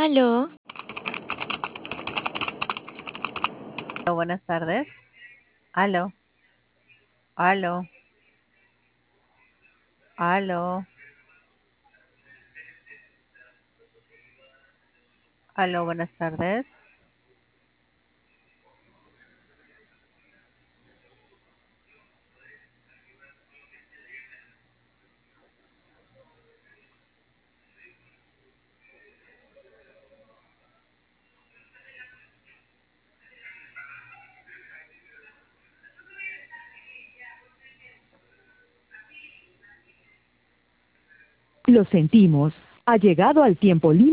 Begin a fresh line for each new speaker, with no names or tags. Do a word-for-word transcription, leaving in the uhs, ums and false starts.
Aló,
Aló, buenas tardes. Aló, aló, aló, aló, buenas tardes.
Lo sentimos. Ha llegado al tiempo límite.